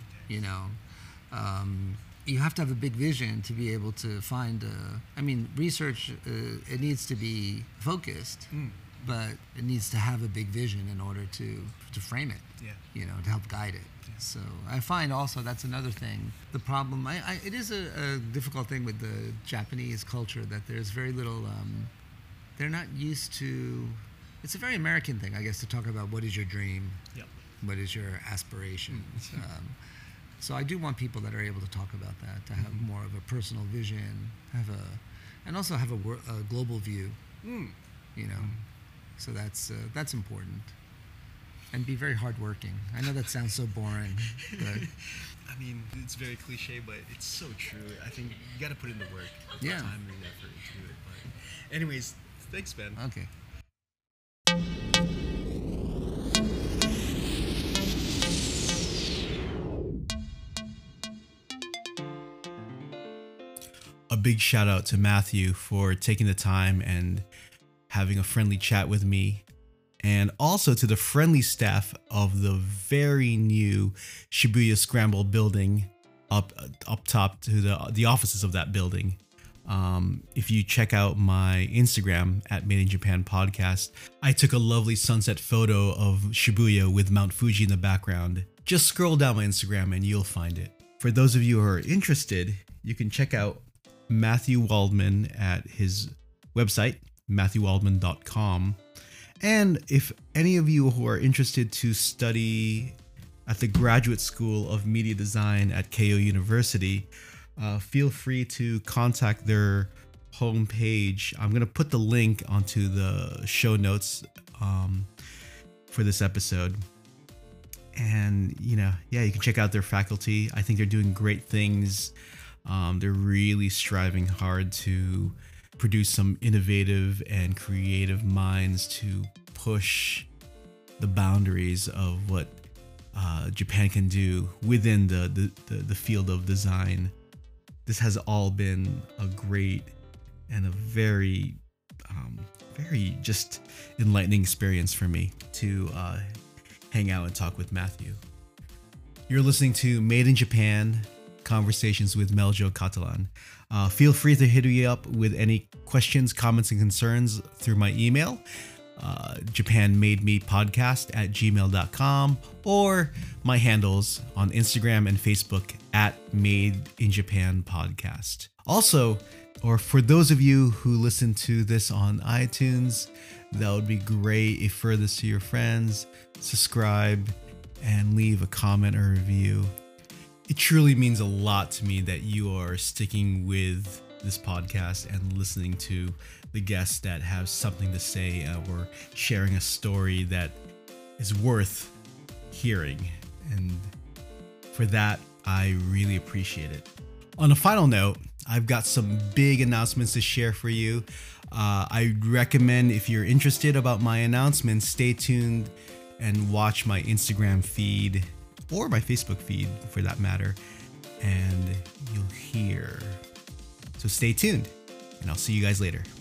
You have to have a big vision to be able to find research, it needs to be focused, but it needs to have a big vision in order to frame it, to help guide it. Yeah. So I find also that's another thing. The problem, it is a difficult thing with the Japanese culture that there's very little, they're not used to, it's a very American thing, I guess, to talk about what is your dream, what is your aspirations. So I do want people that are able to talk about that, to have more of a personal vision, and also have a global view. So that's important. And be very hardworking. I know that sounds so boring, but I mean, it's very cliche, but it's so true. I think you got to put in the work, the Yeah. time and effort to do it. But anyways, thanks, Ben. okay. A big shout out to Matthew for taking the time and having a friendly chat with me, and also to the friendly staff of the very new Shibuya Scramble building up top to the offices of that building. If you check out my Instagram at Made in Japan Podcast, I took a lovely sunset photo of Shibuya with Mount Fuji in the background. Just scroll down my Instagram and you'll find it. For those of you who are interested, you can check out Matthew Waldman at his website, matthewwaldman.com. And if any of you who are interested to study at the Graduate School of Media Design at Keio University, feel free to contact their homepage. I'm going to put the link onto the show notes for this episode. And, you can check out their faculty. I think they're doing great things. They're really striving hard to produce some innovative and creative minds to push the boundaries of what Japan can do within the field of design. This has all been a great and a very just enlightening experience for me to hang out and talk with Matthew. You're listening to Made in Japan, Conversations with Meljo Catalan. Feel free to hit me up with any questions, comments, and concerns through my email, japanmademepodcast@gmail.com, or my handles on Instagram and Facebook at Made in Japan Podcast. Also, or for those of you who listen to this on iTunes, that would be great if further this to your friends, subscribe, and leave a comment or review. It truly means a lot to me that you are sticking with this podcast and listening to the guests that have something to say or sharing a story that is worth hearing. And for that, I really appreciate it. On a final note, I've got some big announcements to share for you. I recommend, if you're interested about my announcements, stay tuned and watch my Instagram feed or my Facebook feed for that matter, and you'll hear. So stay tuned, and I'll see you guys later.